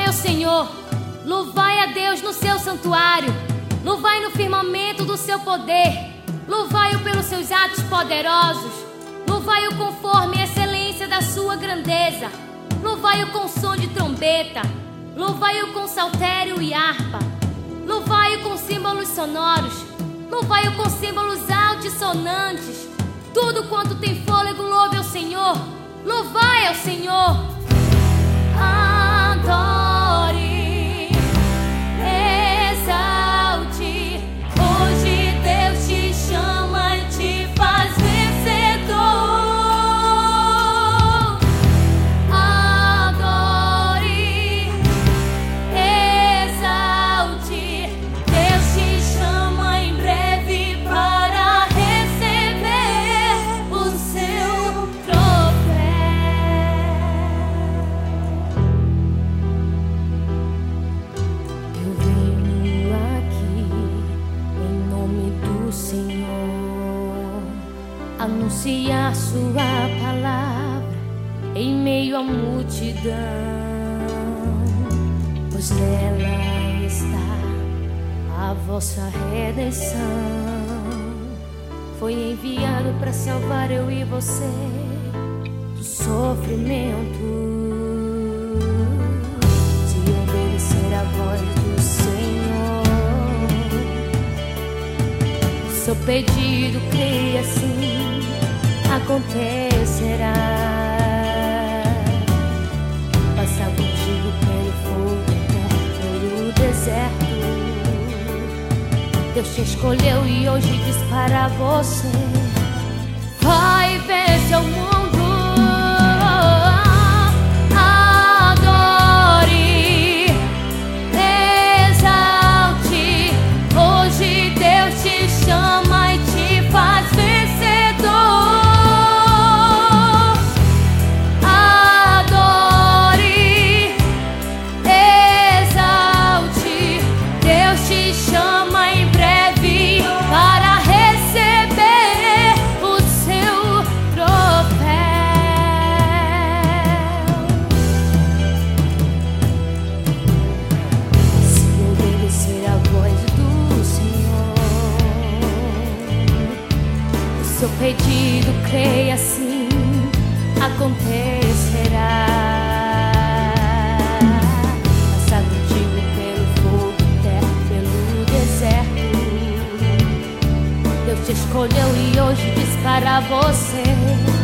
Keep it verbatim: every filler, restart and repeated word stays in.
ao Senhor, louvai a Deus no seu santuário, louvai no firmamento do seu poder, louvai-o pelos seus atos poderosos, louvai-o conforme a excelência da sua grandeza, louvai-o com som de trombeta, louvai-o com saltério e harpa, louvai-o com símbolos sonoros, louvai-o com símbolos altissonantes. Tudo quanto tem fôlego, louve ao Senhor, louvai ao Senhor. Adore, exalte, hoje Deus te chama e te faz vencedor. Adore, exalte, Deus te chama em breve para receber o seu troféu. Eu venho aqui em nome do Senhor anunciar sua palavra em meio à multidão, pois nela está a vossa redenção. Foi enviado para salvar eu e você do sofrimento. Se obedecer a voz do Senhor, seu pedido creia assim acontecerá. Passar contigo pelo fogo, pelo deserto. Deus te escolheu e hoje diz para você: vai, vence ao mundo. Adore, exalte, hoje Deus te chama e te faz vencedor. Adore, exalte, Deus te chama em breve para receber o seu troféu. Se obedecer a voz do Senhor, o seu pedido creia assim acontecerá. Passar contigo pelo fogo, terra, pelo deserto. Deus te escolheu e hoje diz para você: